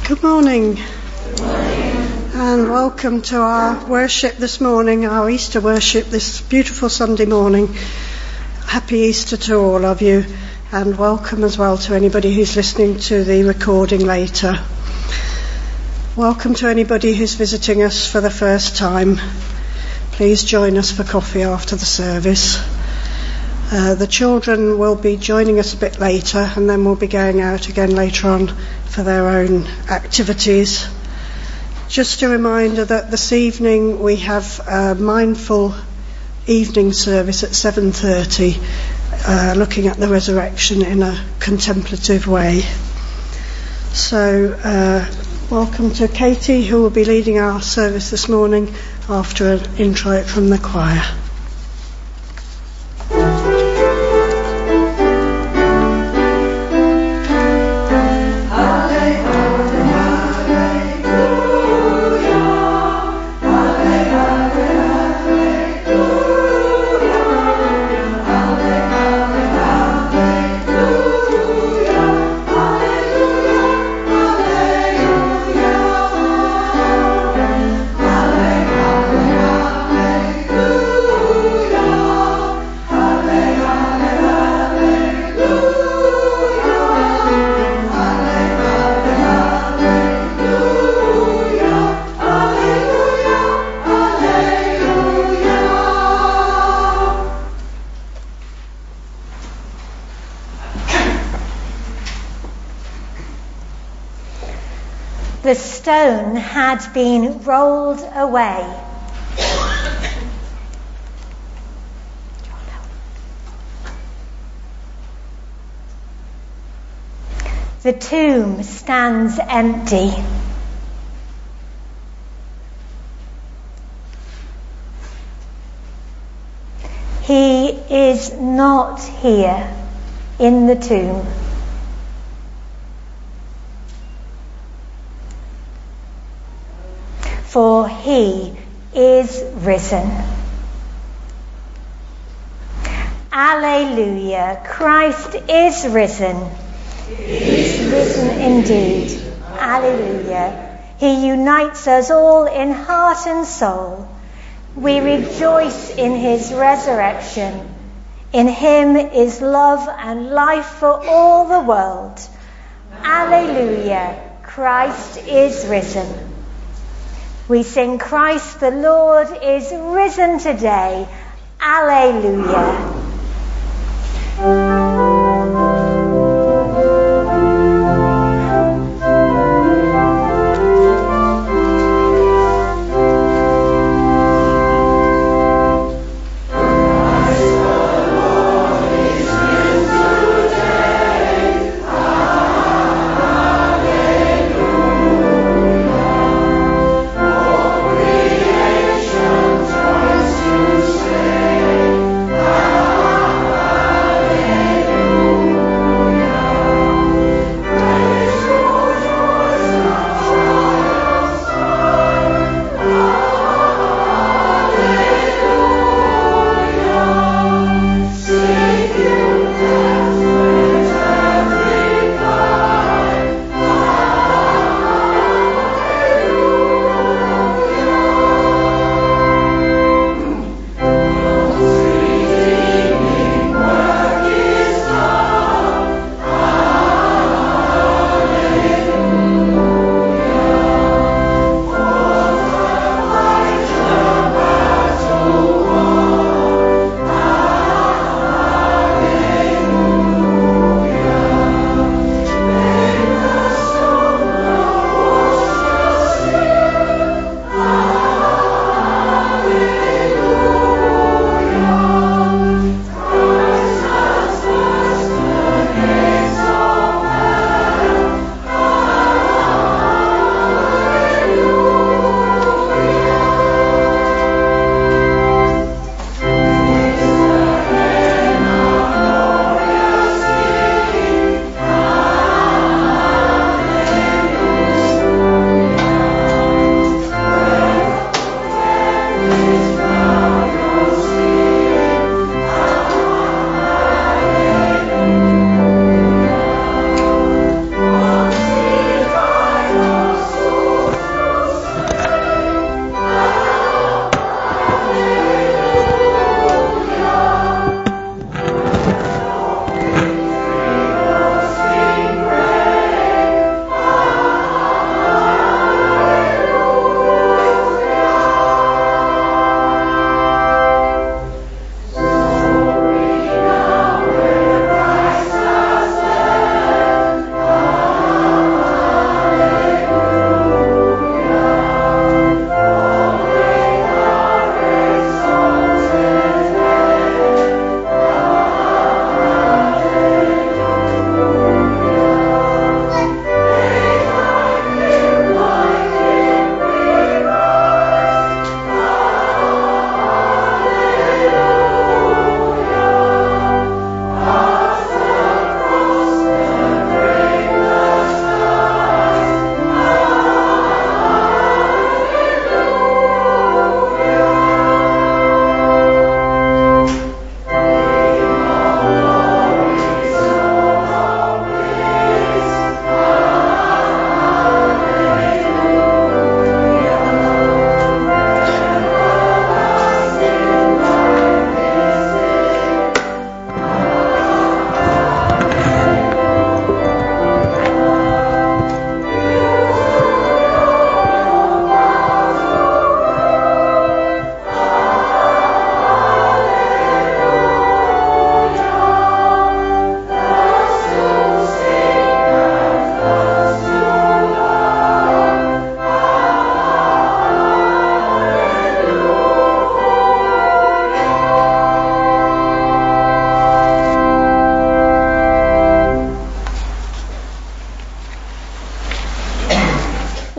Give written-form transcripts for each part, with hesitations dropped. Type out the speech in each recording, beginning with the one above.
Good morning. And welcome to our worship this morning, our Easter worship this beautiful Sunday morning. Happy Easter to all of you, and welcome as well to anybody who's listening to the recording later. Welcome to anybody who's visiting us for the first time. Please join us for coffee after the service. The children will be joining us a bit later, and then we'll be going out again later on for their own activities. Just a reminder that this evening we have a mindful evening service at 7:30, looking at the resurrection in a contemplative way. So welcome to Katie, who will be leading our service this morning after an intro from the choir. The stone had been rolled away. The tomb stands empty. He is not here in the tomb. For he is risen. Alleluia, Christ is risen. He is risen indeed. Alleluia. He unites us all in heart and soul. We rejoice in his resurrection. In him is love and life for all the world. Alleluia, Christ is risen. We sing, Christ the Lord is risen today. Alleluia. Alleluia.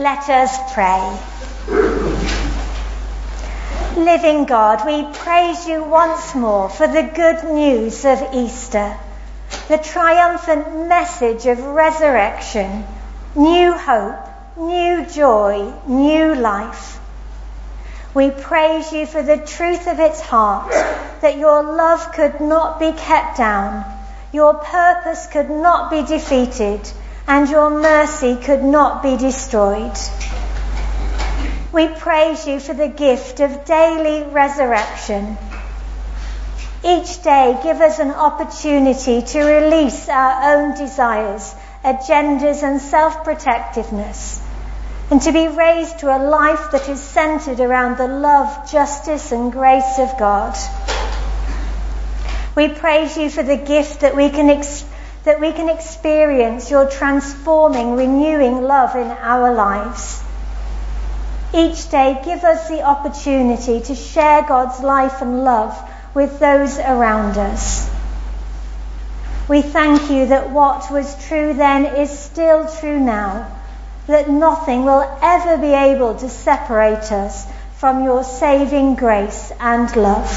Let us pray. Living God, we praise you once more for the good news of Easter, the triumphant message of resurrection, new hope, new joy, new life. We praise you for the truth of its heart, that your love could not be kept down, your purpose could not be defeated, and your mercy could not be destroyed. We praise you for the gift of daily resurrection. Each day give us an opportunity to release our own desires, agendas and self-protectiveness, and to be raised to a life that is centered around the love, justice and grace of God. We praise you for the gift that we can experience your transforming, renewing love in our lives. Each day give us the opportunity to share God's life and love with those around us. We thank you that what was true then is still true now, that nothing will ever be able to separate us from your saving grace and love.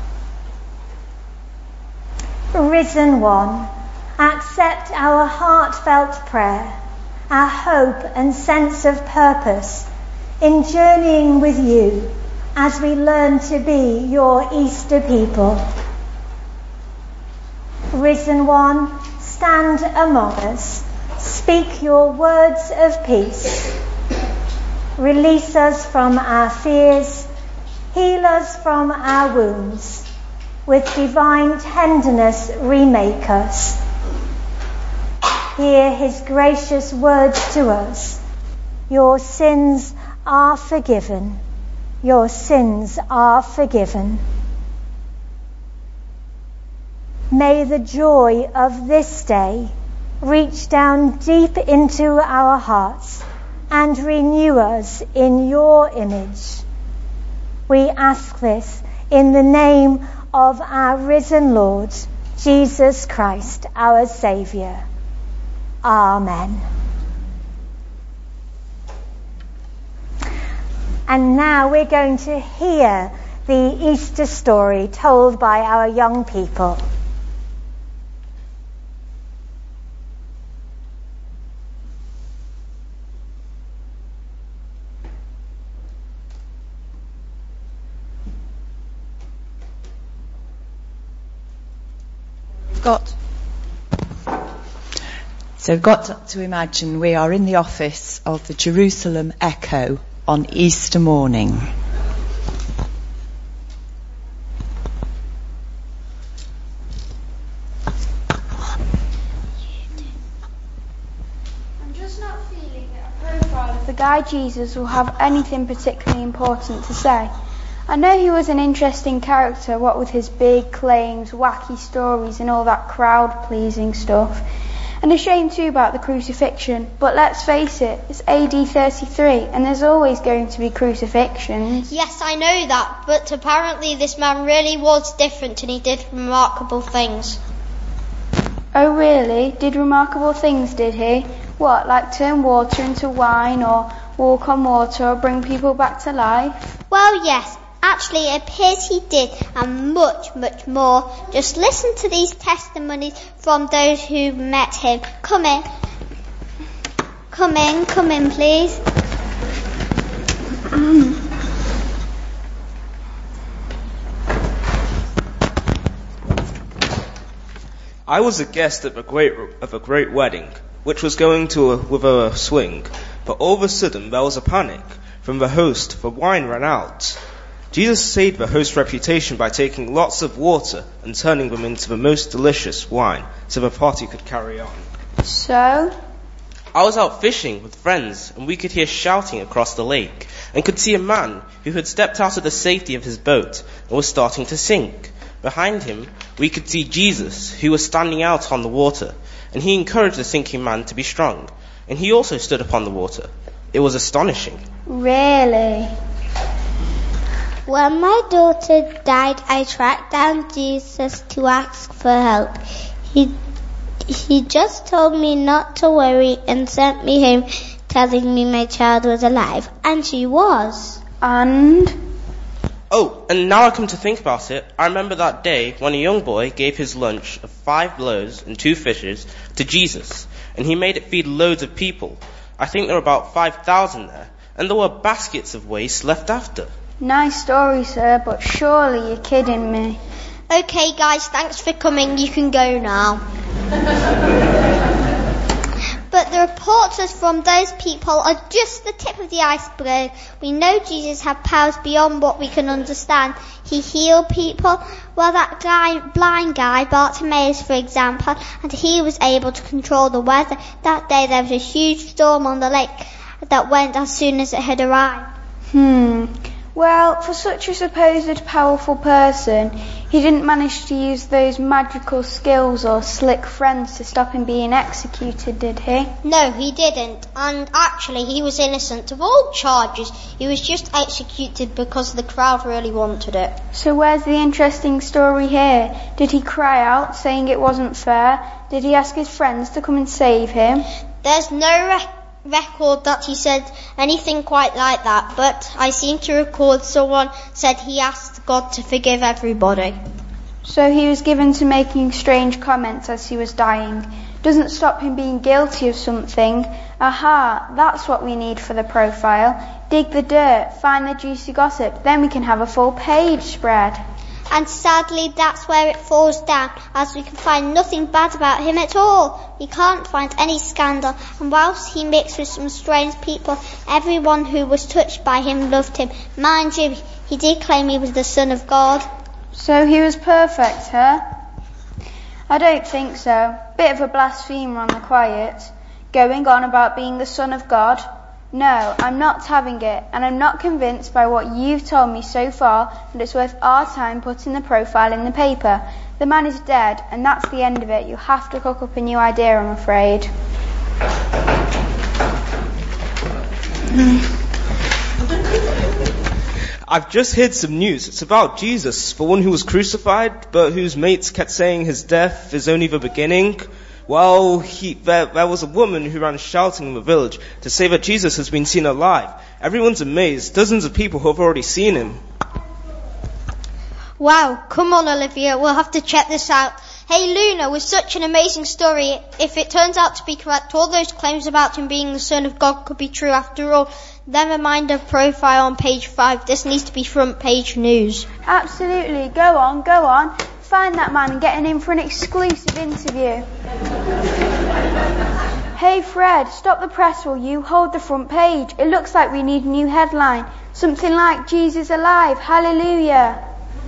Risen One, accept our heartfelt prayer, our hope and sense of purpose in journeying with you as we learn to be your Easter people. Risen One, stand among us, speak your words of peace. Release us from our fears, heal us from our wounds. With divine tenderness remake us. Hear his gracious words to us. Your sins are forgiven. Your sins are forgiven. May the joy of this day reach down deep into our hearts and renew us in your image. We ask this in the name of our risen Lord, Jesus Christ, our Saviour. Amen. And now we're going to hear the Easter story told by our young people. We've got to imagine we are in the office of the Jerusalem Echo on Easter morning. I'm just not feeling that a profile of the guy Jesus will have anything particularly important to say. I know he was an interesting character, what with his big claims, wacky stories and all that crowd-pleasing stuff. And a shame too about the crucifixion, but let's face it, it's AD 33 and there's always going to be crucifixions. Yes, I know that, but apparently this man really was different and he did remarkable things. Oh really? Did remarkable things, did he? What, like turn water into wine or walk on water or bring people back to life? Well, yes. Actually, it appears he did, and much, much more. Just listen to these testimonies from those who met him. Come in, please. I was a guest of a great wedding, which was going with a swing. But all of a sudden there was a panic from the host. The wine ran out. Jesus saved the host's reputation by taking lots of water and turning them into the most delicious wine so the party could carry on. So? I was out fishing with friends and we could hear shouting across the lake and could see a man who had stepped out of the safety of his boat and was starting to sink. Behind him, we could see Jesus, who was standing out on the water, and he encouraged the sinking man to be strong, and he also stood upon the water. It was astonishing. Really? When my daughter died, I tracked down Jesus to ask for help. He just told me not to worry and sent me home telling me my child was alive, and she was. And? Oh, and now I come to think about it, I remember that day when a young boy gave his lunch of 5 loaves and 2 fishes to Jesus, and he made it feed loads of people. I think there were about 5,000 there, and there were baskets of waste left after. Nice story, sir, but surely you're kidding me. Okay, guys, thanks for coming. You can go now. But the reports from those people are just the tip of the iceberg. We know Jesus had powers beyond what we can understand. He healed people. Well, that blind guy, Bartimaeus, for example, and he was able to control the weather. That day there was a huge storm on the lake that went as soon as it had arrived. Well, for such a supposed powerful person, he didn't manage to use those magical skills or slick friends to stop him being executed, did he? No, he didn't. And actually, he was innocent of all charges. He was just executed because the crowd really wanted it. So where's the interesting story here? Did he cry out, saying it wasn't fair? Did he ask his friends to come and save him? There's no record that he said anything quite like that, but I seem to record someone said he asked God to forgive everybody. So he was given to making strange comments as he was dying. Doesn't stop him being guilty of something. Aha, that's what we need for the profile. Dig the dirt, find the juicy gossip, then we can have a full page spread. And sadly, that's where it falls down, as we can find nothing bad about him at all. We can't find any scandal, and whilst he mixed with some strange people, everyone who was touched by him loved him. Mind you, he did claim he was the Son of God. So he was perfect, huh? I don't think so. Bit of a blasphemer on the quiet. Going on about being the Son of God. No, I'm not having it, and I'm not convinced by what you've told me so far that it's worth our time putting the profile in the paper. The man is dead, and that's the end of it. You have to cook up a new idea, I'm afraid. I've just heard some news. It's about Jesus, the one who was crucified, but whose mates kept saying his death is only the beginning. Well, there was a woman who ran shouting in the village to say that Jesus has been seen alive. Everyone's amazed. Dozens of people who have already seen him. Wow, come on, Olivia, we'll have to check this out. Hey, Luna, with such an amazing story, if it turns out to be correct, all those claims about him being the Son of God could be true after all. Never mind a profile on page 5. This needs to be front page news. Absolutely. Go on. Find that man and get him in for an exclusive interview. Hey Fred, stop the press, will you? Hold the front page. It looks like we need a new headline. Something like Jesus alive, hallelujah.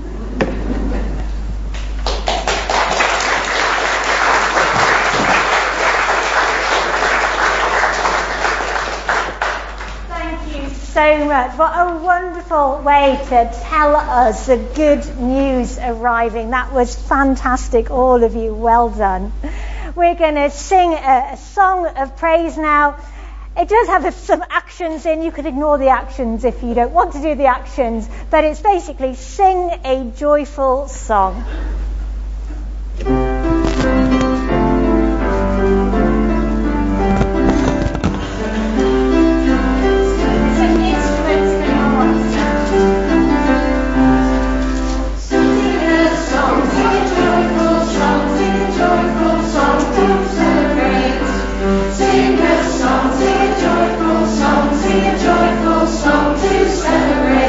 So much. What a wonderful way to tell us the good news arriving. That was fantastic, all of you. Well done. We're going to sing a song of praise now. It does have some actions in. You could ignore the actions if you don't want to do the actions. But it's basically sing a joyful song.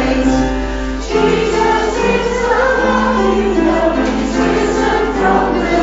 Jesus is alive, he's risen from the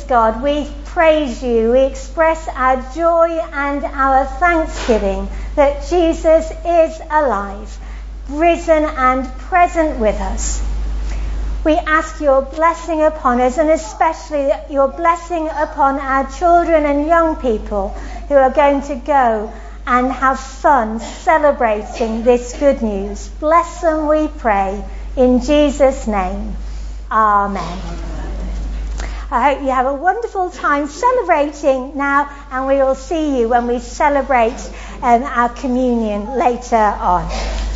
God, we praise you. We express our joy and our thanksgiving that Jesus is alive, risen and present with us. We ask your blessing upon us, and especially your blessing upon our children and young people who are going to go and have fun celebrating this good news. Bless them, we pray, in Jesus' name. Amen. I hope you have a wonderful time celebrating now, and we will see you when we celebrate our communion later on.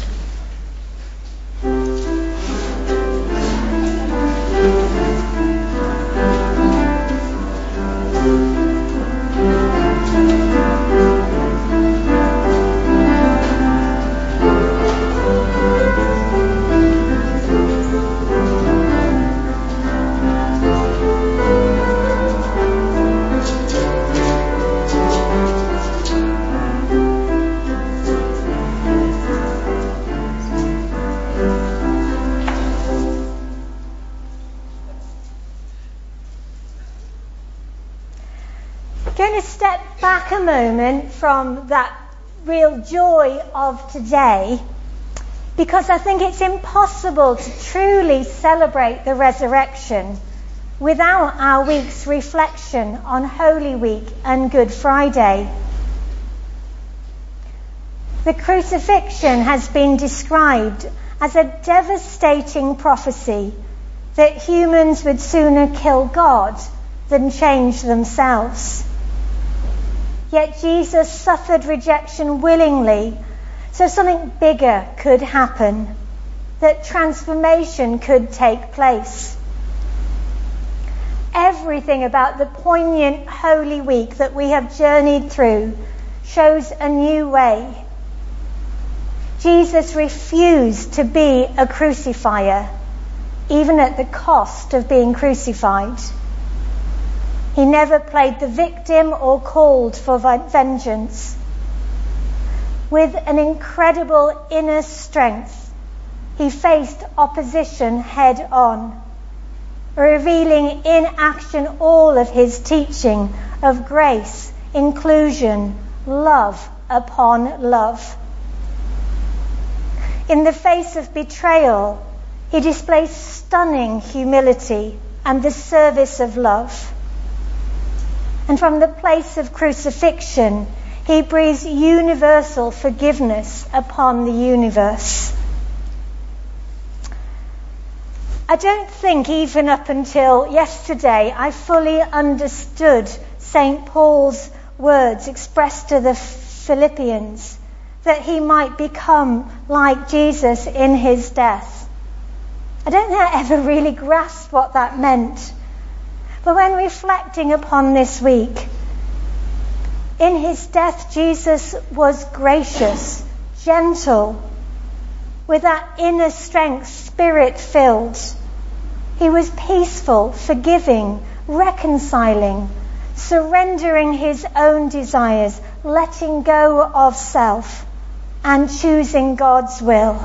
Going to step back a moment from that real joy of today, because I think it's impossible to truly celebrate the resurrection without our week's reflection on Holy Week and Good Friday. The crucifixion has been described as a devastating prophecy that humans would sooner kill God than change themselves. Yet Jesus suffered rejection willingly, so something bigger could happen, that transformation could take place. Everything about the poignant Holy Week that we have journeyed through shows a new way. Jesus refused to be a crucifier, even at the cost of being crucified. He never played the victim or called for vengeance. With an incredible inner strength, he faced opposition head on, revealing in action all of his teaching of grace, inclusion, love upon love. In the face of betrayal, he displays stunning humility and the service of love. And from the place of crucifixion, he breathes universal forgiveness upon the universe. I don't think even up until yesterday I fully understood St. Paul's words expressed to the Philippians, that he might become like Jesus in his death. I don't think I ever really grasped what that meant. But when reflecting upon this week, in his death Jesus was gracious, gentle, with that inner strength, spirit-filled. He was peaceful, forgiving, reconciling, surrendering his own desires, letting go of self, and choosing God's will.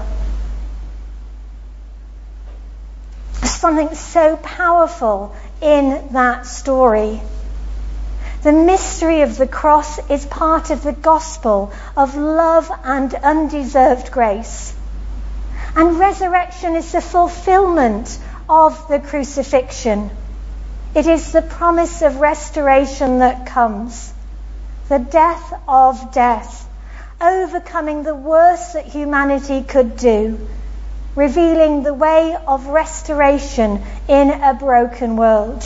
Something so powerful in that story. The mystery of the cross is part of the gospel of love and undeserved grace. And resurrection is the fulfillment of the crucifixion. It is the promise of restoration that comes. The death of death, overcoming the worst that humanity could do, revealing the way of restoration in a broken world.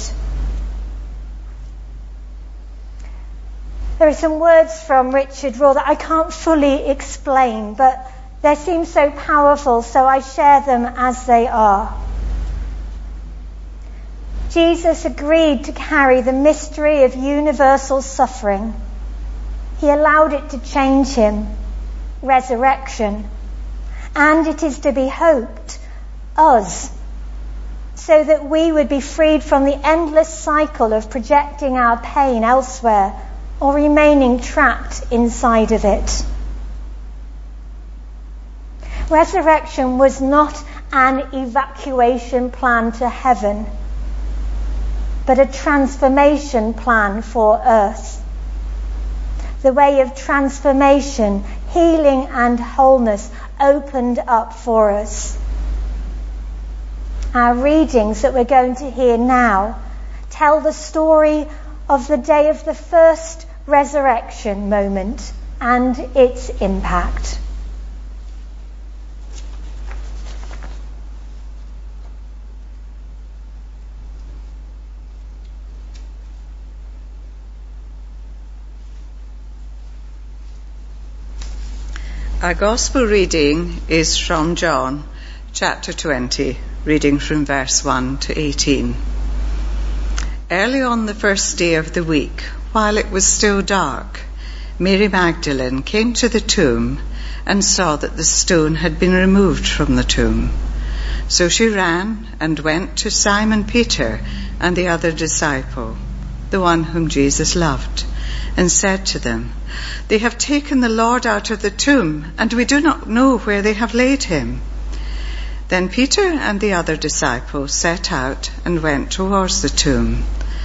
There are some words from Richard Rohr that I can't fully explain, but they seem so powerful, so I share them as they are. Jesus agreed to carry the mystery of universal suffering. He allowed it to change him, resurrection. And it is to be hoped, us, so that we would be freed from the endless cycle of projecting our pain elsewhere or remaining trapped inside of it. Resurrection was not an evacuation plan to heaven. but a transformation plan for us. The way of transformation, healing and wholeness opened up for us. Our readings that we're going to hear now tell the story of the day of the first resurrection moment and its impact. Our Gospel reading is from John, chapter 20, reading from verse 1 to 18. Early on the first day of the week, while it was still dark, Mary Magdalene came to the tomb and saw that the stone had been removed from the tomb. So she ran and went to Simon Peter and the other disciple, the one whom Jesus loved, and said to them, "They have taken the Lord out of the tomb, and we do not know where they have laid him." Then Peter and the other disciple set out and went towards the tomb.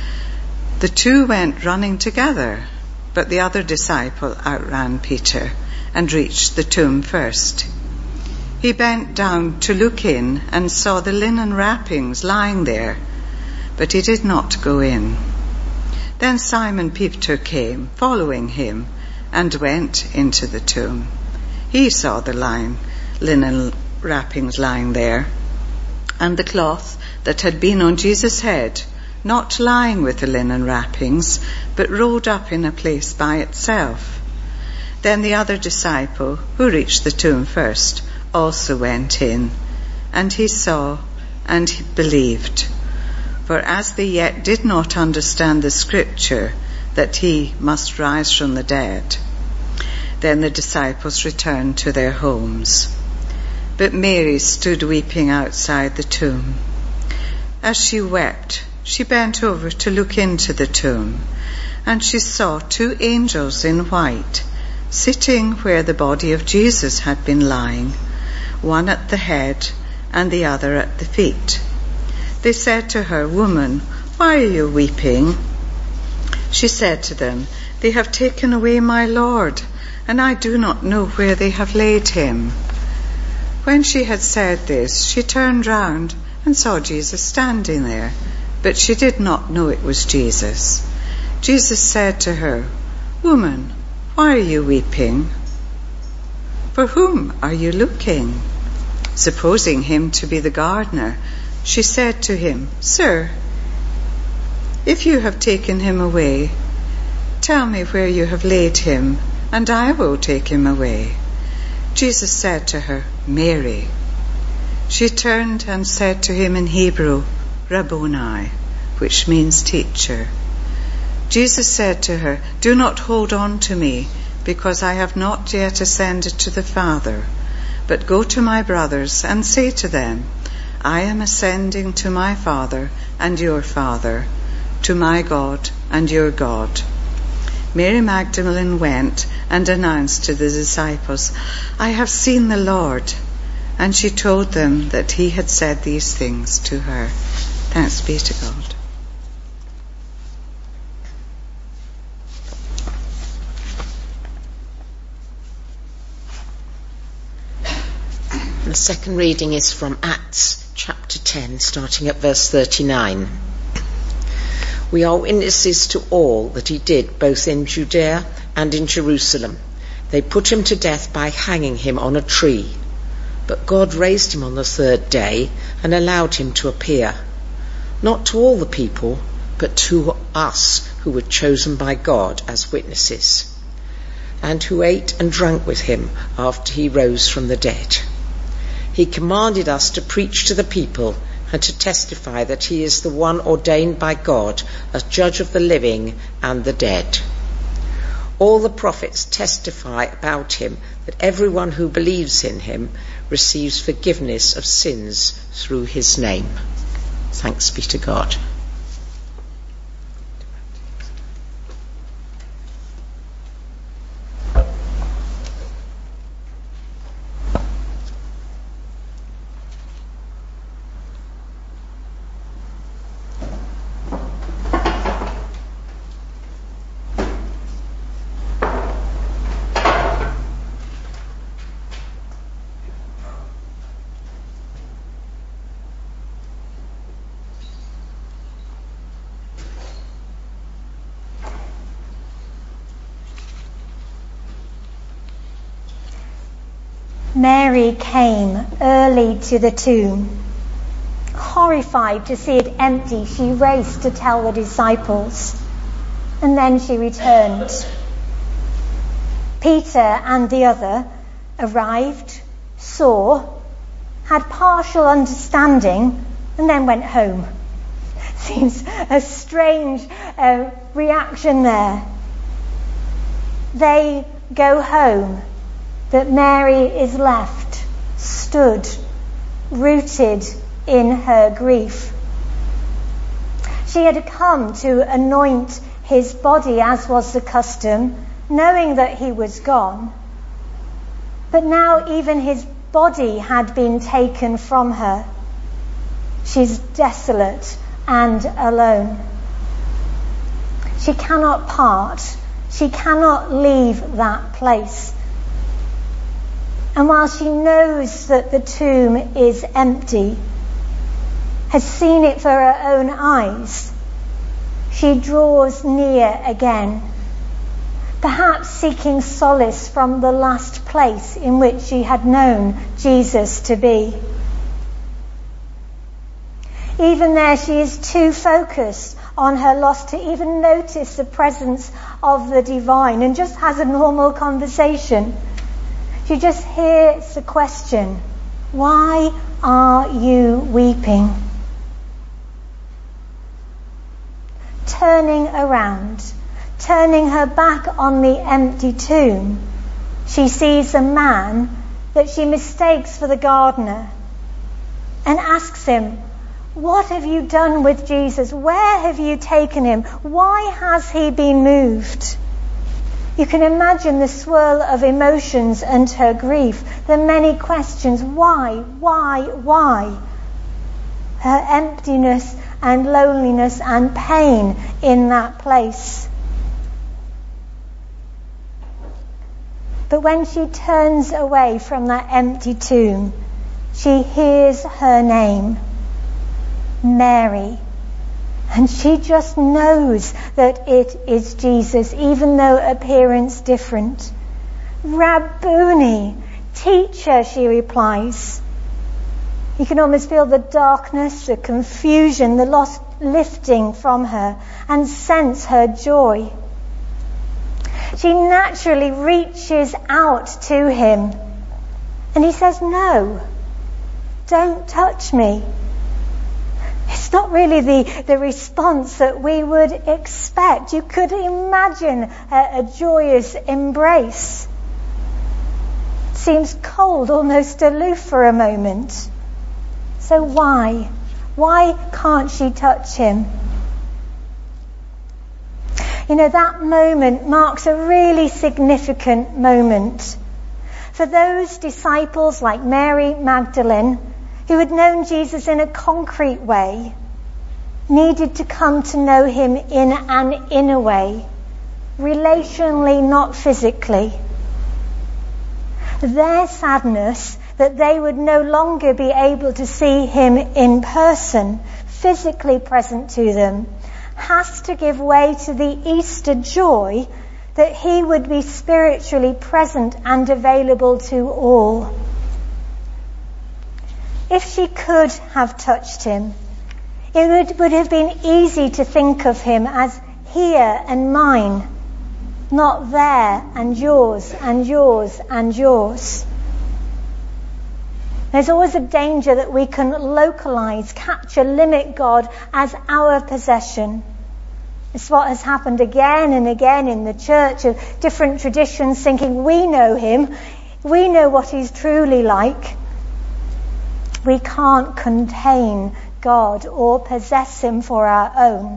The two went running together, but the other disciple outran Peter and reached the tomb first. He bent down to look in and saw the linen wrappings lying there, but he did not go in. Then Simon Peter came, following him, and went into the tomb. He saw the linen wrappings lying there, and the cloth that had been on Jesus' head, not lying with the linen wrappings, but rolled up in a place by itself. Then the other disciple, who reached the tomb first, also went in, and he saw and he believed. For as they yet did not understand the scripture that he must rise from the dead, then the disciples returned to their homes. But Mary stood weeping outside the tomb. As she wept, she bent over to look into the tomb, and she saw two angels in white, sitting where the body of Jesus had been lying, one at the head and the other at the feet. They said to her, "Woman, why are you weeping?" She said to them, "They have taken away my Lord, and I do not know where they have laid him." When she had said this, she turned round and saw Jesus standing there, but she did not know it was Jesus. Jesus said to her, "Woman, why are you weeping? For whom are you looking?" Supposing him to be the gardener, she said to him, "Sir, if you have taken him away, tell me where you have laid him, and I will take him away." Jesus said to her, "Mary." She turned and said to him in Hebrew, "Rabboni," which means teacher. Jesus said to her, "Do not hold on to me, because I have not yet ascended to the Father, but go to my brothers and say to them, I am ascending to my Father and your Father, to my God and your God." Mary Magdalene went and announced to the disciples, "I have seen the Lord." And she told them that he had said these things to her. Thanks be to God. The second reading is from Acts chapter 10, starting at verse 39. We are witnesses to all that he did, both in Judea and in Jerusalem. They put him to death by hanging him on a tree. But God raised him on the third day and allowed him to appear, not to all the people, but to us who were chosen by God as witnesses, and who ate and drank with him after he rose from the dead. He commanded us to preach to the people and to testify that he is the one ordained by God as judge of the living and the dead. All the prophets testify about him that everyone who believes in him receives forgiveness of sins through his name. Thanks be to God. Mary came early to the tomb. Horrified to see it empty, she raced to tell the disciples. And then she returned. Peter and the other arrived, saw, had partial understanding, and then went home. Seems a strange reaction there. They go home, but Mary is left, stood, rooted in her grief. She had come to anoint his body, as was the custom, knowing that he was gone. But now even his body had been taken from her. She's desolate and alone. She cannot part. She cannot leave that place. And while she knows that the tomb is empty, has seen it for her own eyes, she draws near again, perhaps seeking solace from the last place in which she had known Jesus to be. Even there, she is too focused on her loss to even notice the presence of the divine, and just has a normal conversation. She just hears the question, "Why are you weeping?" Turning around, turning her back on the empty tomb, she sees a man that she mistakes for the gardener and asks him, "What have you done with Jesus? Where have you taken him? Why has he been moved?" You can imagine the swirl of emotions and her grief, the many questions. Why? Her emptiness and loneliness and pain in that place. But when she turns away from that empty tomb, she hears her name, Mary. And she just knows that it is Jesus, even though appearance different. "Rabboni, teacher," she replies. You can almost feel the darkness, the confusion, the loss lifting from her, and sense her joy. She naturally reaches out to him, and he says, "No, don't touch me." It's not really the response that we would expect. You could imagine a joyous embrace. It seems cold, almost aloof for a moment. So why? Why can't she touch him? You know, that moment marks a really significant moment. For those disciples like Mary Magdalene, who had known Jesus in a concrete way, needed to come to know him in an inner way, relationally, not physically. Their sadness that they would no longer be able to see him in person, physically present to them, has to give way to the Easter joy that he would be spiritually present and available to all. If she could have touched him, it would have been easy to think of him as here and mine, not there and yours and yours and yours. There's always a danger that we can localize, capture, limit God as our possession. It's what has happened again and again in the church, of different traditions thinking we know him, we know what he's truly like. We can't contain God or possess him for our own.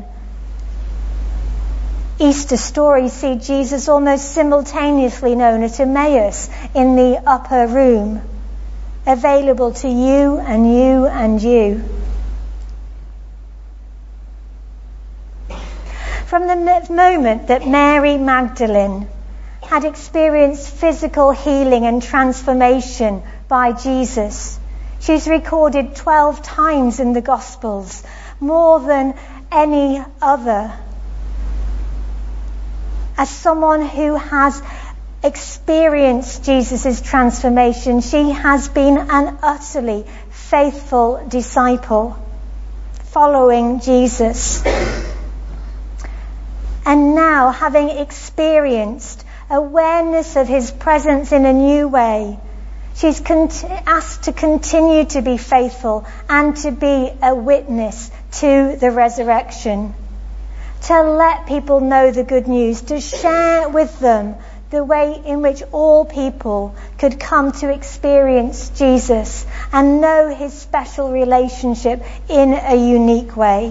Easter stories see Jesus almost simultaneously known at Emmaus in the upper room, available to you and you and you. From the moment that Mary Magdalene had experienced physical healing and transformation by Jesus, she's recorded 12 times in the Gospels, more than any other, as someone who has experienced Jesus' transformation. She has been an utterly faithful disciple, following Jesus. And now, having experienced awareness of his presence in a new way, she's asked to continue to be faithful and to be a witness to the resurrection, to let people know the good news, to share with them the way in which all people could come to experience Jesus and know his special relationship in a unique way.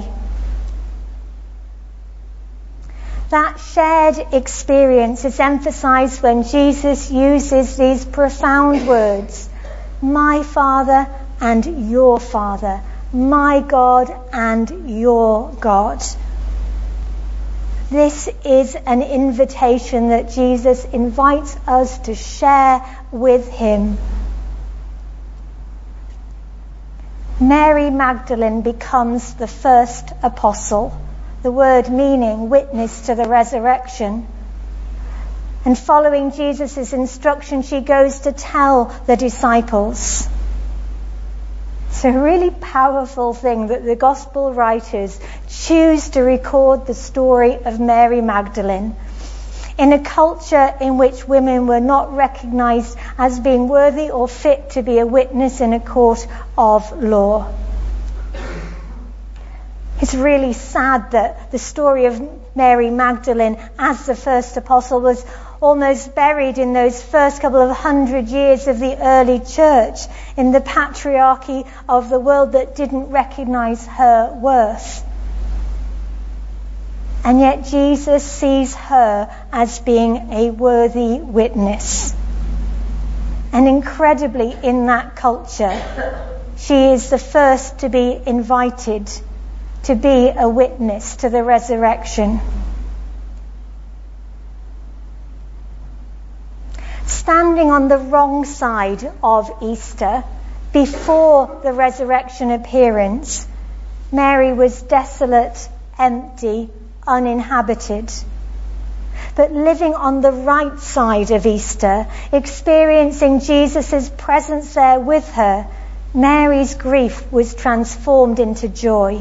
That shared experience is emphasized when Jesus uses these profound words, my Father and your Father, my God and your God. This is an invitation that Jesus invites us to share with him. Mary Magdalene becomes the first apostle, the word meaning witness to the resurrection. And following Jesus' instruction, she goes to tell the disciples. It's a really powerful thing that the gospel writers choose to record the story of Mary Magdalene in a culture in which women were not recognized as being worthy or fit to be a witness in a court of law. It's really sad that the story of Mary Magdalene as the first apostle was almost buried in those first couple of 100 years of the early church, in the patriarchy of the world that didn't recognize her worth. And yet Jesus sees her as being a worthy witness. And incredibly, in that culture, she is the first to be invited to be a witness to the resurrection. Standing on the wrong side of Easter, before the resurrection appearance, Mary was desolate, empty, uninhabited. But living on the right side of Easter, experiencing Jesus' presence there with her, Mary's grief was transformed into joy.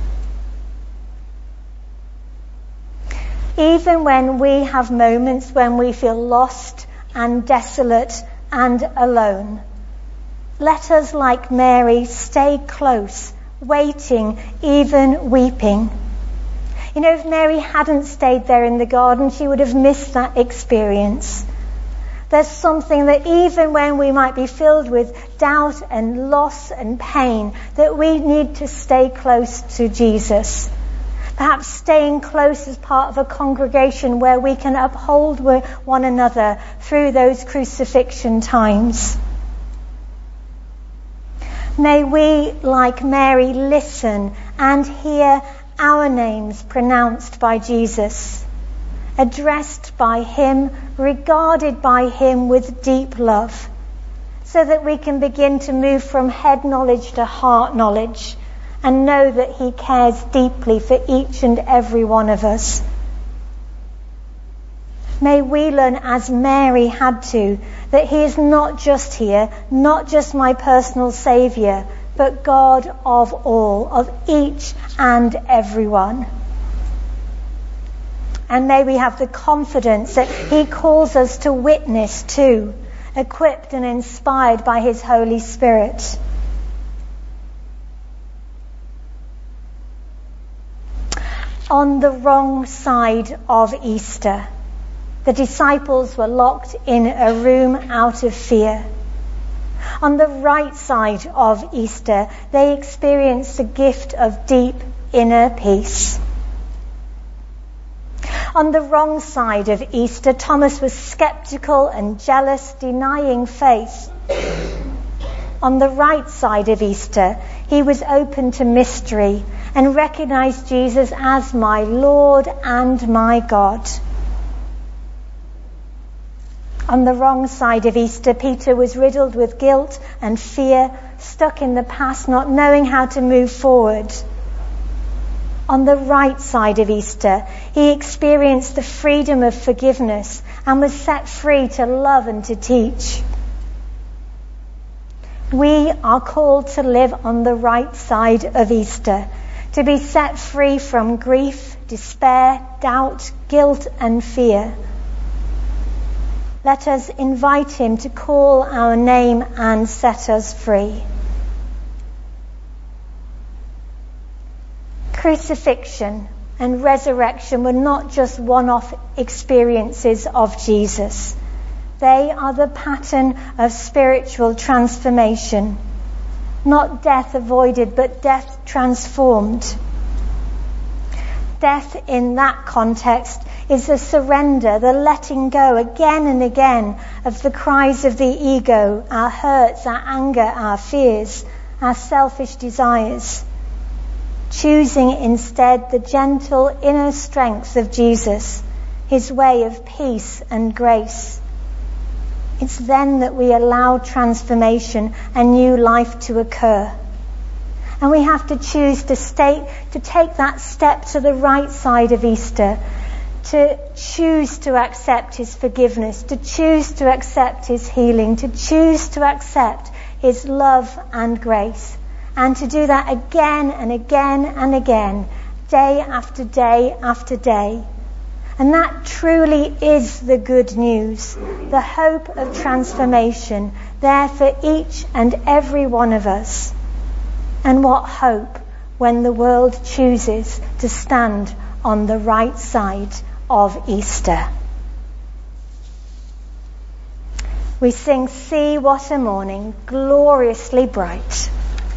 Even when we have moments when we feel lost and desolate and alone, let us, like Mary, stay close, waiting, even weeping. You know, if Mary hadn't stayed there in the garden, she would have missed that experience. There's something that even when we might be filled with doubt and loss and pain, that we need to stay close to Jesus. Perhaps staying close as part of a congregation where we can uphold one another through those crucifixion times. May we, like Mary, listen and hear our names pronounced by Jesus, addressed by him, regarded by him with deep love, so that we can begin to move from head knowledge to heart knowledge, and know that he cares deeply for each and every one of us. May we learn, as Mary had to, that he is not just here, not just my personal saviour, but God of all, of each and everyone. And may we have the confidence that he calls us to witness too, equipped and inspired by his Holy Spirit. On the wrong side of Easter, the disciples were locked in a room out of fear. On the right side of Easter, they experienced the gift of deep inner peace. On the wrong side of Easter, Thomas was skeptical and jealous, denying faith. On the right side of Easter, he was open to mystery and recognized Jesus as my Lord and my God. On the wrong side of Easter, Peter was riddled with guilt and fear, stuck in the past, not knowing how to move forward. On the right side of Easter, he experienced the freedom of forgiveness and was set free to love and to teach. We are called to live on the right side of Easter, to be set free from grief, despair, doubt, guilt, and fear. Let us invite him to call our name and set us free. Crucifixion and resurrection were not just one-off experiences of Jesus. They are the pattern of spiritual transformation. Not death avoided, but death transformed. Death in that context is the surrender, the letting go again and again of the cries of the ego, our hurts, our anger, our fears, our selfish desires. Choosing instead the gentle inner strength of Jesus, his way of peace and grace. It's then that we allow transformation and new life to occur. And we have to choose to take that step to the right side of Easter, to choose to accept his forgiveness, to choose to accept his healing, to choose to accept his love and grace, and to do that again and again and again, day after day after day. And that truly is the good news, the hope of transformation there for each and every one of us. And what hope when the world chooses to stand on the right side of Easter. We sing, "See what a morning, gloriously bright."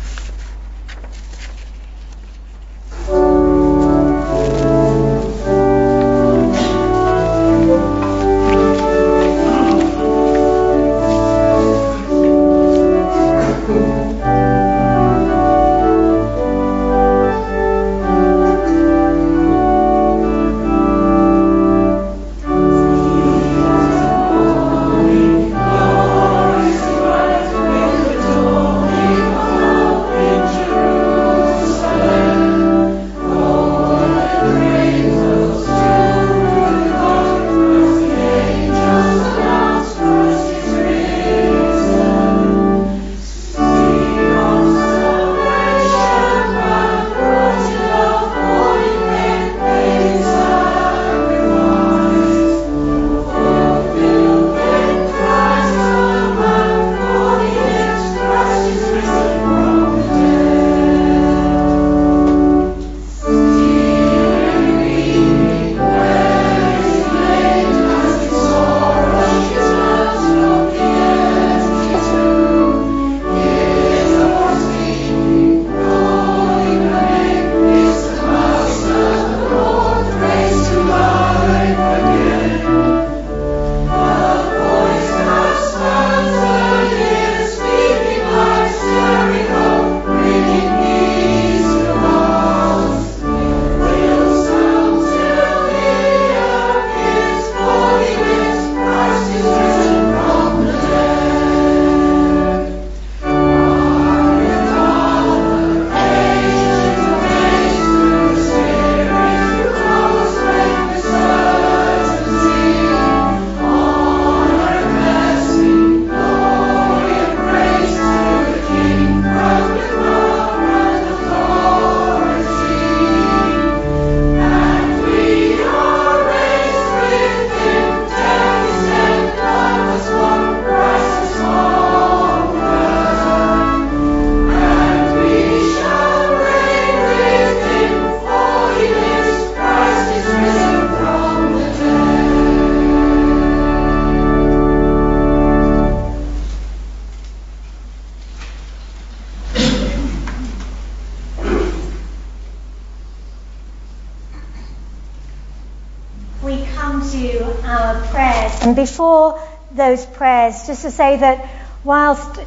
we come to our prayers. And before those prayers, just to say that whilst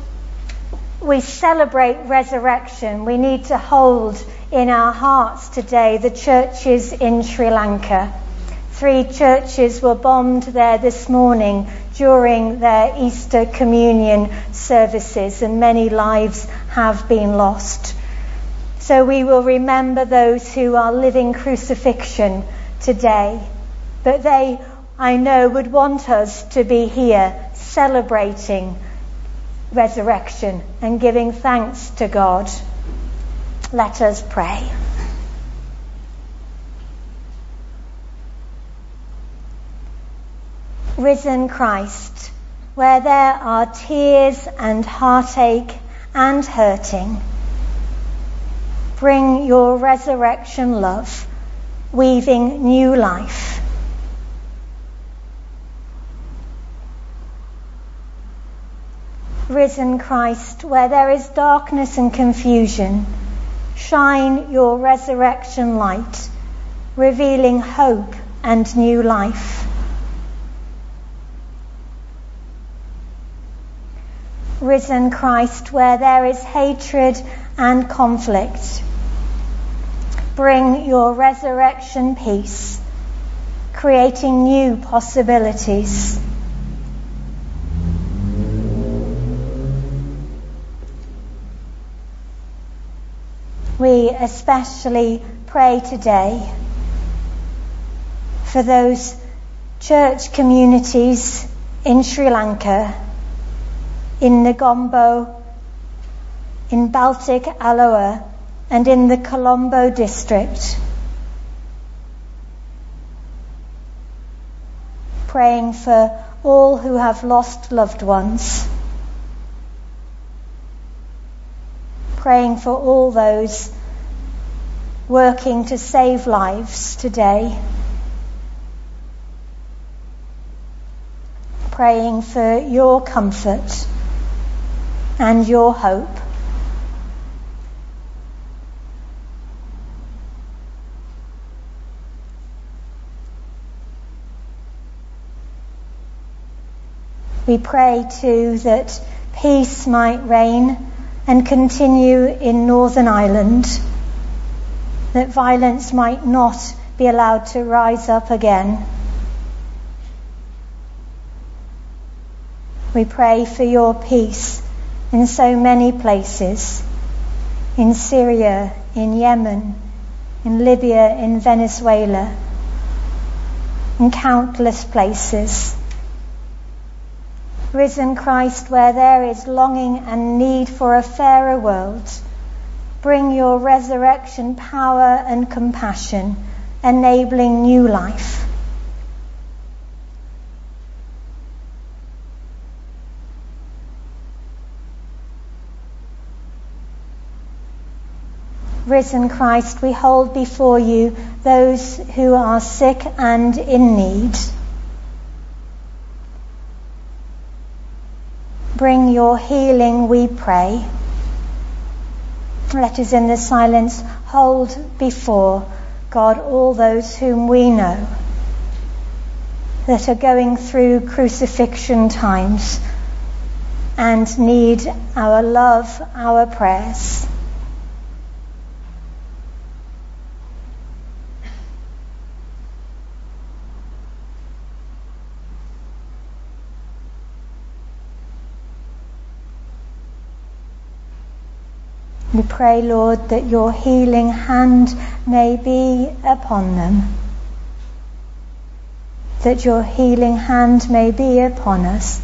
we celebrate resurrection, we need to hold in our hearts today the churches in Sri Lanka. 3 churches were bombed there this morning during their Easter communion services, and many lives have been lost. So we will remember those who are living crucifixion today. But they, I know, would want us to be here celebrating resurrection and giving thanks to God. Let us pray. Risen Christ, where there are tears and heartache and hurting, bring your resurrection love, weaving new life. Risen Christ, where there is darkness and confusion, shine your resurrection light, revealing hope and new life. Risen Christ, where there is hatred and conflict, bring your resurrection peace, creating new possibilities. We especially pray today for those church communities in Sri Lanka, in Negombo, in Baltic Alloa, and in the Colombo district. Praying for all who have lost loved ones. Praying for all those working to save lives today. Praying for your comfort and your hope. We pray too that peace might reign and continue in Northern Ireland, that violence might not be allowed to rise up again. We pray for your peace in so many places, in Syria, in Yemen, in Libya, in Venezuela, in countless places. Risen Christ, where there is longing and need for a fairer world, bring your resurrection power and compassion, enabling new life. Risen Christ, we hold before you those who are sick and in need. Bring your healing, we pray. Let us in the silence hold before God all those whom we know that are going through crucifixion times and need our love, our prayers. We pray, Lord, that your healing hand may be upon them, that your healing hand may be upon us,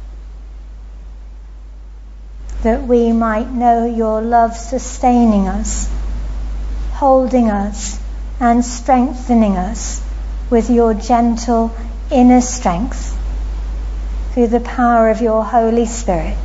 that we might know your love sustaining us, holding us and strengthening us with your gentle inner strength through the power of your Holy Spirit.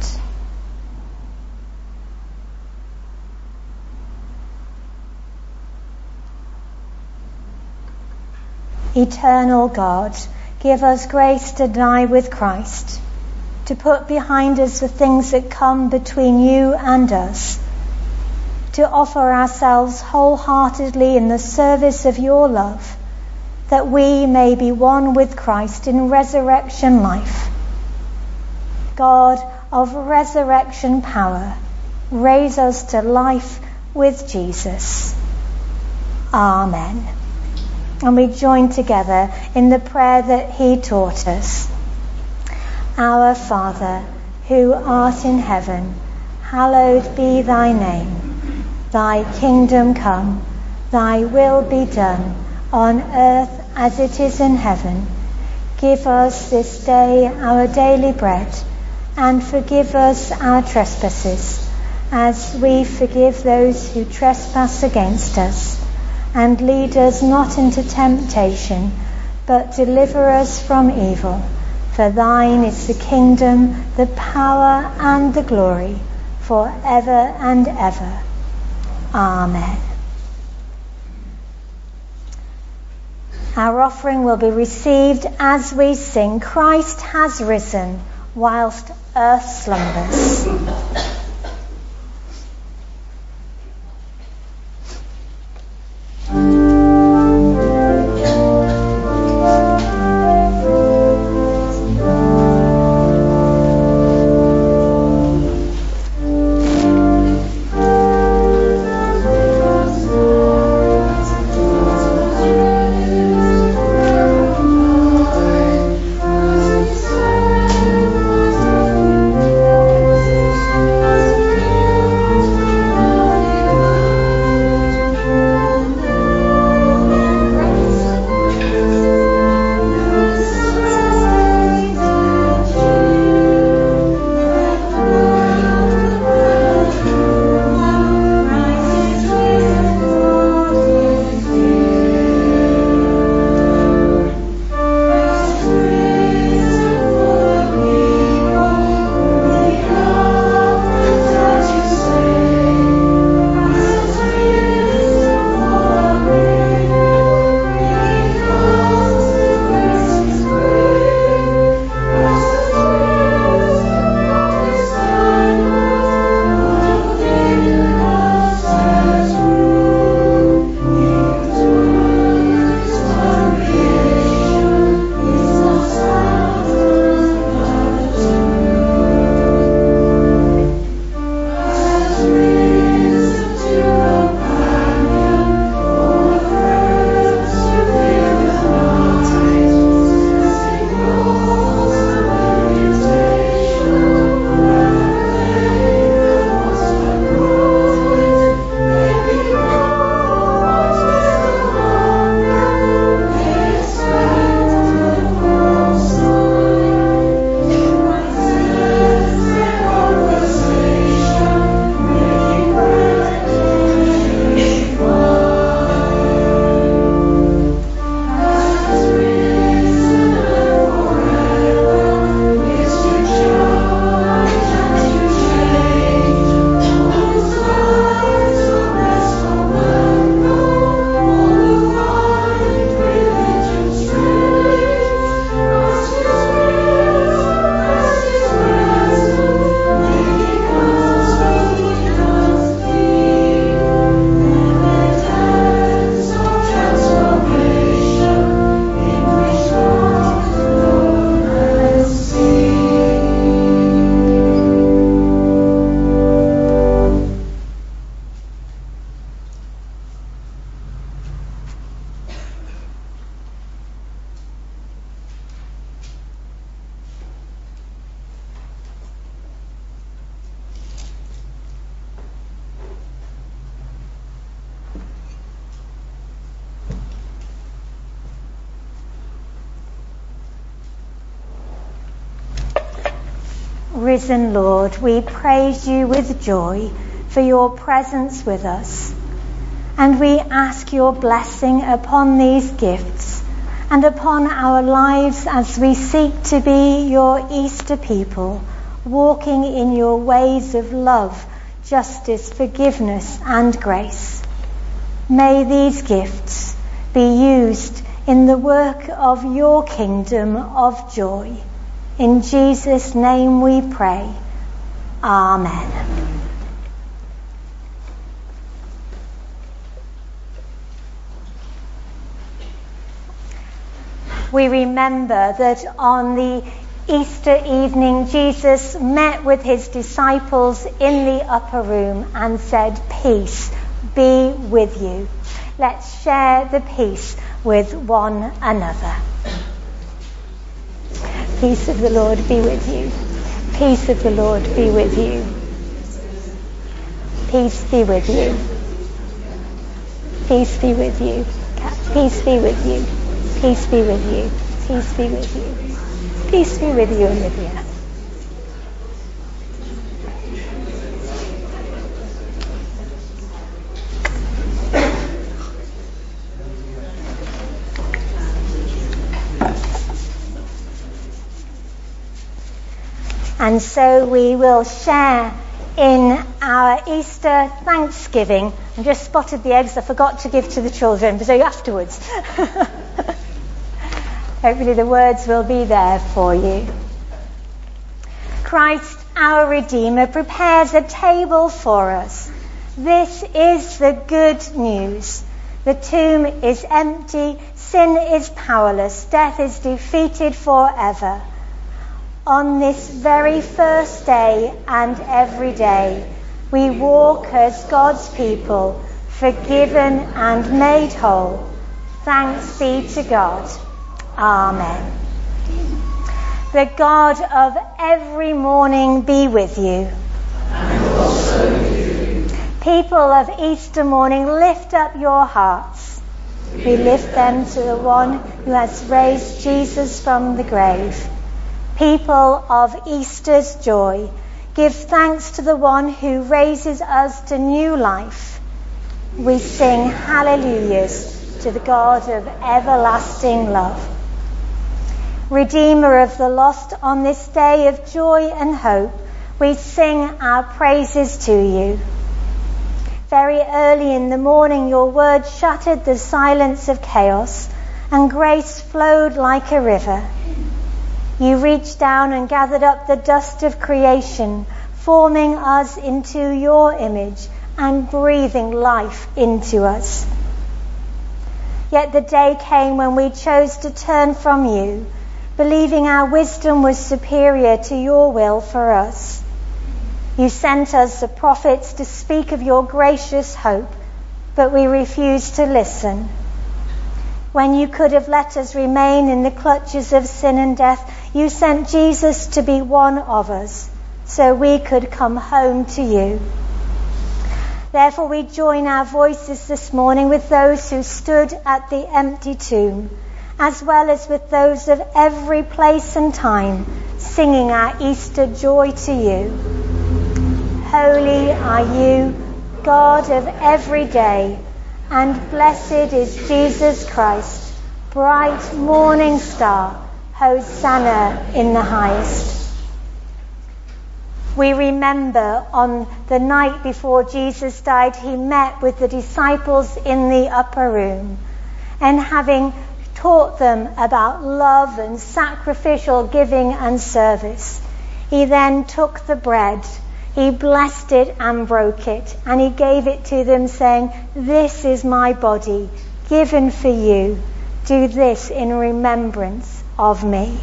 Eternal God, give us grace to die with Christ, to put behind us the things that come between you and us, to offer ourselves wholeheartedly in the service of your love, that we may be one with Christ in resurrection life. God of resurrection power, raise us to life with Jesus. Amen. And we join together in the prayer that he taught us. Our Father, who art in heaven, hallowed be thy name. Thy kingdom come, thy will be done, on earth as it is in heaven. Give us this day our daily bread, and forgive us our trespasses, as we forgive those who trespass against us. And lead us not into temptation, but deliver us from evil. For thine is the kingdom, the power, and the glory, for ever and ever. Amen. Our offering will be received as we sing, Christ has risen, whilst earth slumbers. Risen Lord, we praise you with joy for your presence with us. And we ask your blessing upon these gifts and upon our lives as we seek to be your Easter people, walking in your ways of love, justice, forgiveness, and grace. May these gifts be used in the work of your kingdom of joy. In Jesus' name we pray. Amen. We remember that on the Easter evening, Jesus met with his disciples in the upper room and said, "Peace be with you." Let's share the peace with one another. Peace of the Lord be with you. Peace of the Lord be with you. Peace be with you. Peace be with you. Peace be with you. Peace be with you. Peace be with you. Peace be with you, Olivia. And so we will share in our Easter Thanksgiving. I just spotted the eggs I forgot to give to the children, so afterwards. Hopefully the words will be there for you. Christ, our Redeemer, prepares a table for us. This is the good news. The tomb is empty, sin is powerless, death is defeated forever. On this very first day and every day, we walk as God's people, forgiven and made whole. Thanks be to God. Amen. The God of every morning be with you. And also with you. People of Easter morning, lift up your hearts. We lift them to the one who has raised Jesus from the grave. People of Easter's joy, give thanks to the one who raises us to new life. We sing hallelujahs to the God of everlasting love. Redeemer of the lost, on this day of joy and hope, we sing our praises to you. Very early in the morning, your word shattered the silence of chaos, and grace flowed like a river. You reached down and gathered up the dust of creation, forming us into your image and breathing life into us. Yet the day came when we chose to turn from you, believing our wisdom was superior to your will for us. You sent us the prophets to speak of your gracious hope, but we refused to listen. When you could have let us remain in the clutches of sin and death, you sent Jesus to be one of us, so we could come home to you. Therefore we join our voices this morning with those who stood at the empty tomb, as well as with those of every place and time, singing our Easter joy to you. Holy are you, God of every day, and blessed is Jesus Christ, bright morning star, Hosanna in the highest. We remember on the night before Jesus died, he met with the disciples in the upper room, and having taught them about love and sacrificial giving and service, he then took the bread, he blessed it and broke it, and he gave it to them, saying, "This is my body, given for you. Do this in remembrance of me."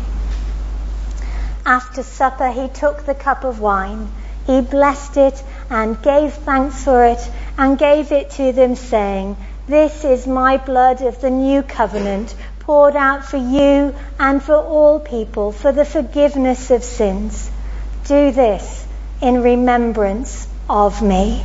After supper, he took the cup of wine. He blessed it and gave thanks for it, and gave it to them, saying, "This is my blood of the new covenant, poured out for you and for all people for the forgiveness of sins. Do this in remembrance of me."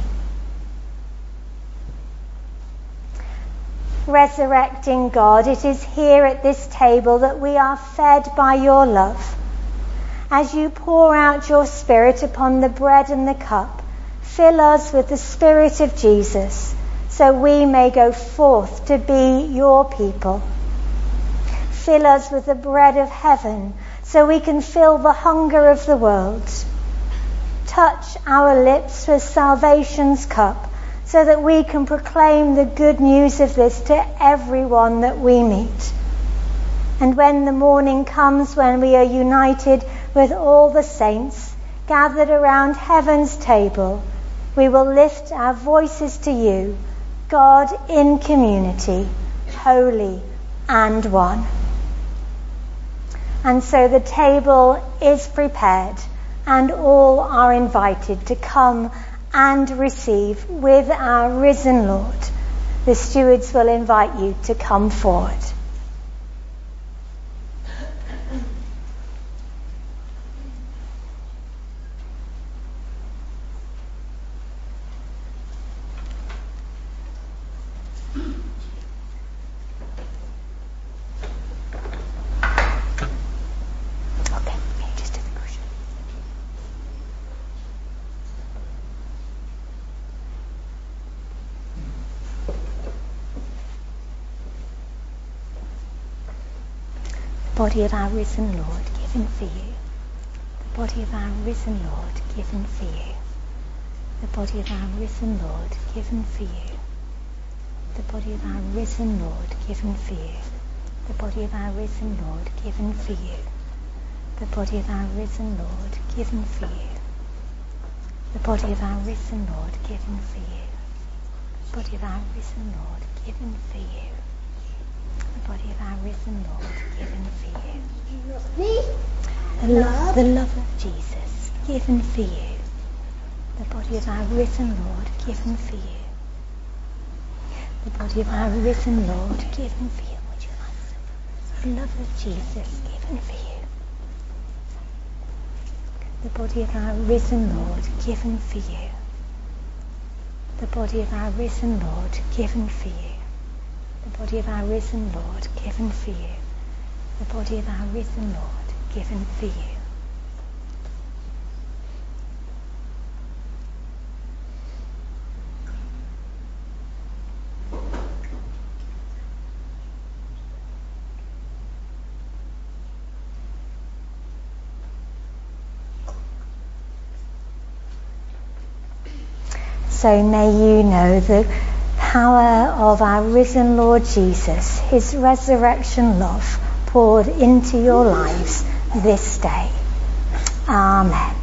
Resurrecting God, it is here at this table that we are fed by your love. As you pour out your Spirit upon the bread and the cup, fill us with the Spirit of Jesus, so we may go forth to be your people. Fill us with the bread of heaven, so we can fill the hunger of the world. Touch our lips with salvation's cup, so that we can proclaim the good news of this to everyone that we meet. And when the morning comes, when we are united with all the saints gathered around heaven's table, we will lift our voices to you, God in community, holy and one. And so the table is prepared, and all are invited to come and receive with our risen Lord. The stewards will invite you to come forward. body of our risen Lord, given for you. The body of our risen Lord, given for you. The body of our risen Lord, given for you. The body of our risen Lord, given for you. The body of our risen Lord, given for you. The body of our risen Lord, given for you. The body of our risen Lord, given for you. The body of our risen Lord, given for you. The body of our risen Lord, given for you. The love of Jesus, given for you. The body of our risen Lord, given for you. The body of our risen Lord, given for you. Would you like some? The love of Jesus, given for you. The body of our risen Lord, given for you. The body of our risen Lord, given for you. The body of our risen Lord, given for you. The body of our risen Lord, given for you. So may you know the power of our risen Lord Jesus, his resurrection love poured into your lives this day. Amen.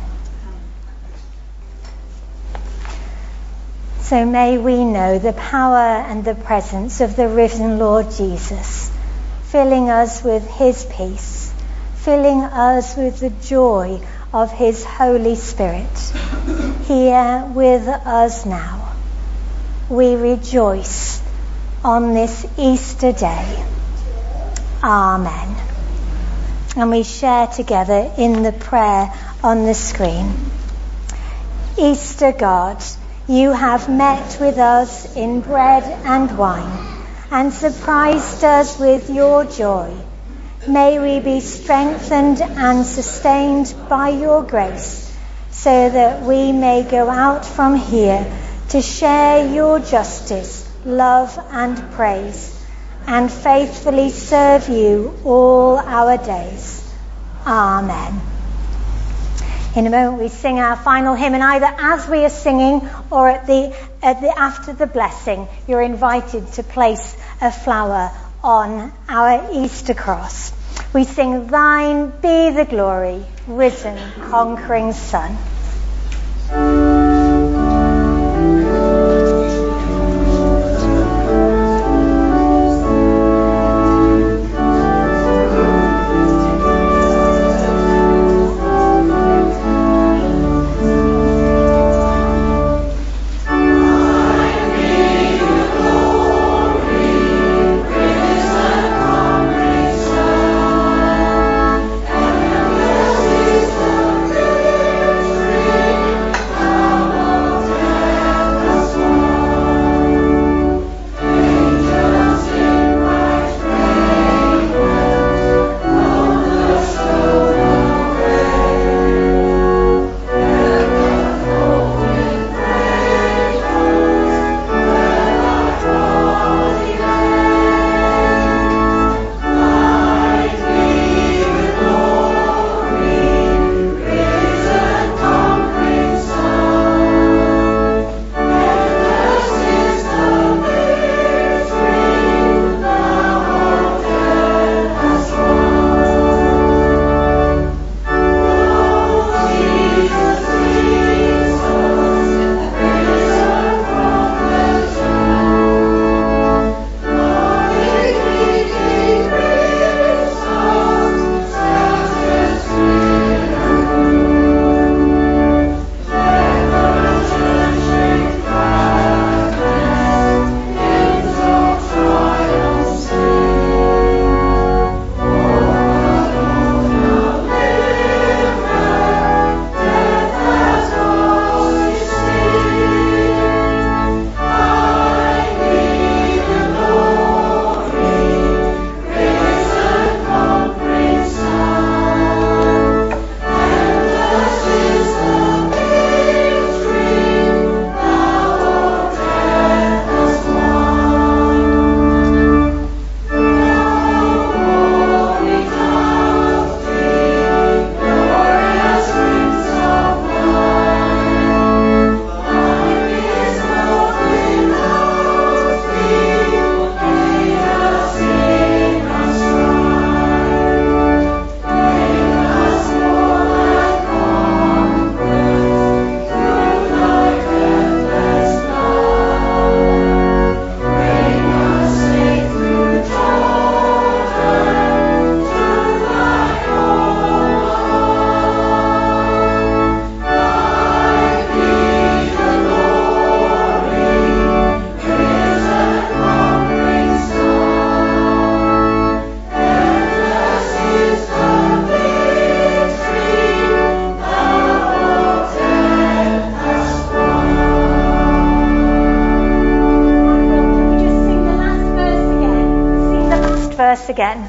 So may we know the power and the presence of the risen Lord Jesus, filling us with his peace, filling us with the joy of his Holy Spirit, here with us now. We rejoice on this Easter day. Amen. And we share together in the prayer on the screen. Easter God, you have met with us in bread and wine and surprised us with your joy. May we be strengthened and sustained by your grace, so that we may go out from here to share your justice, love and praise, and faithfully serve you all our days. Amen. In a moment we sing our final hymn, and either as we are singing or after the blessing, you're invited to place a flower on our Easter cross. We sing, Thine be the glory, risen, conquering Son. Amen. again.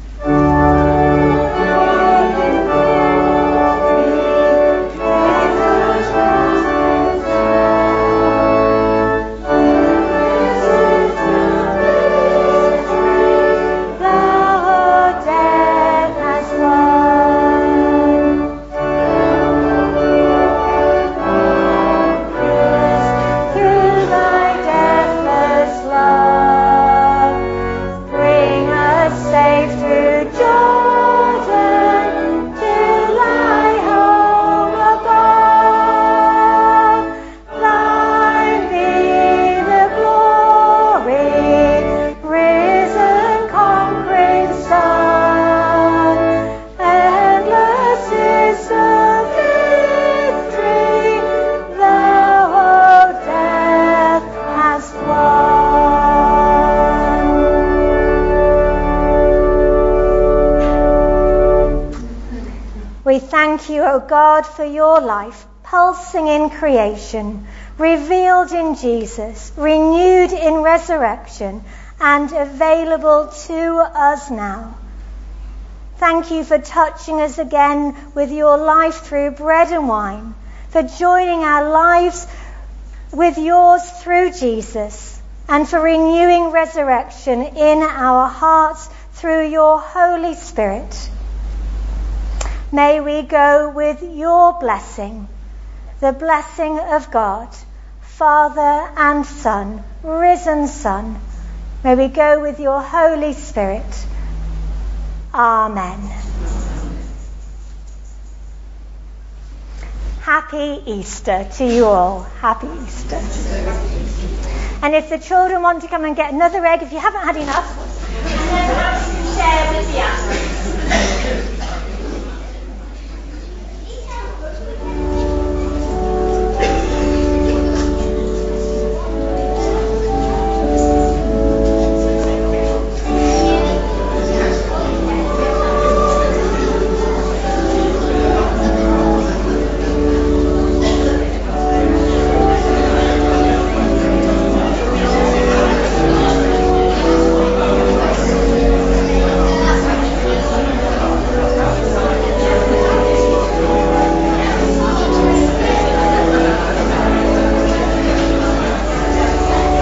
We thank you, O God, for your life, pulsing in creation, revealed in Jesus, renewed in resurrection, and available to us now. Thank you for touching us again with your life through bread and wine, for joining our lives with yours through Jesus, and for renewing resurrection in our hearts through your Holy Spirit. May we go with your blessing, the blessing of God, Father and Son, risen Son. May we go with your Holy Spirit. Amen. Happy Easter to you all. Happy Easter. And if the children want to come and get another egg, if you haven't had enough, and then perhaps you can share with the others.